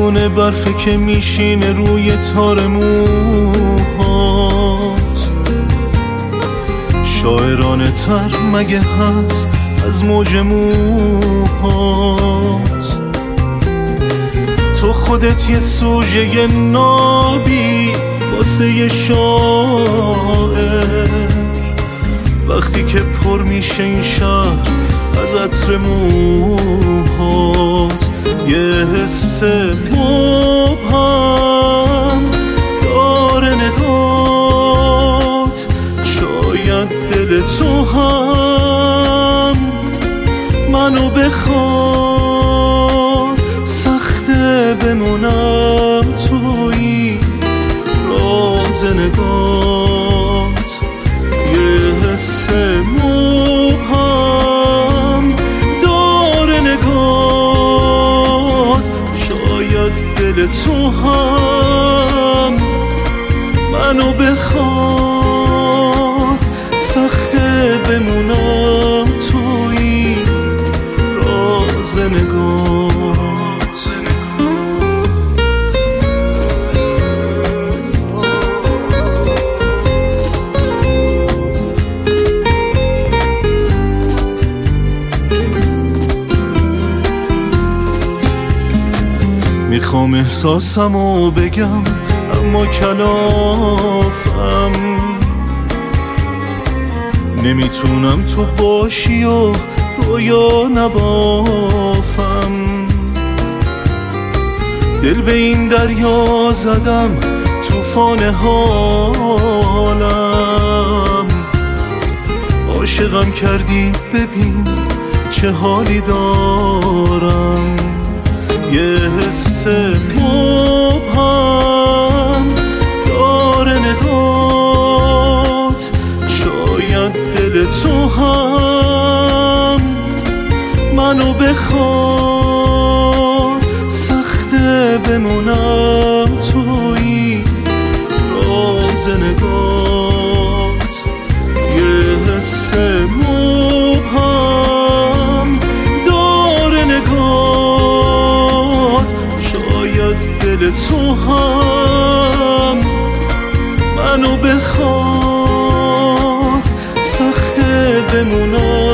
کنه برفه که میشینه روی تار موهات. شاعرانه تر مگه هست از موج موهات؟ تو خودت یه سوژه نابی واسه یه شاعر. وقتی که پر میشه این شهر از عطر موهات، یه حس مبهم داره نگات. شاید دل تو هم منو بخواد، سخته بمونم توی راز نگات. یه حس مبهم داره نگات. شاید دل تو هم منو بخواد، سخته بمونم توی راز نگات. میخوام احساسمو بگم اما کلافم. نمیتونم تو باشی و رویا نبافم. دل به این دریا زدم طوفان حالم. عاشقم کردی ببین چه حالی دارم. یه حس مبهم داره نگات. شاید دل تو هم منو بخواد، سخته بمونم توی راز نگات. یه حس مبهم داره نگات. شاید دل تو هم منو بخواد، سخته بمونم